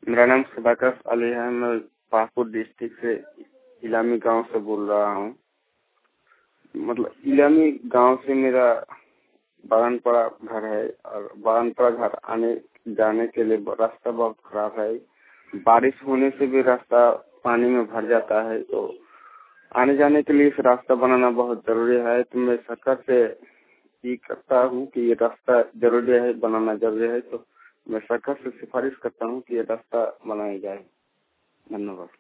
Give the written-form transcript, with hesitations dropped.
मेरा नाम सदाकत अली है। मैं पाकुड़ डिस्ट्रिक्ट से इलामी गांव से बोल रहा हूँ। मतलब इलामी गांव से मेरा बागनपड़ा घर है और बागनपड़ा घर आने जाने के लिए रास्ता बहुत खराब है। बारिश होने से भी रास्ता पानी में भर जाता है, तो आने जाने के लिए इस रास्ता बनाना बहुत जरूरी है। तो मैं सरकार से ये करता हूँ कि ये रास्ता जरूरी है, बनाना जरूरी है। तो मैं सरकार से सिफारिश करता हूँ कि ये रास्ता बनाया जाए। धन्यवाद।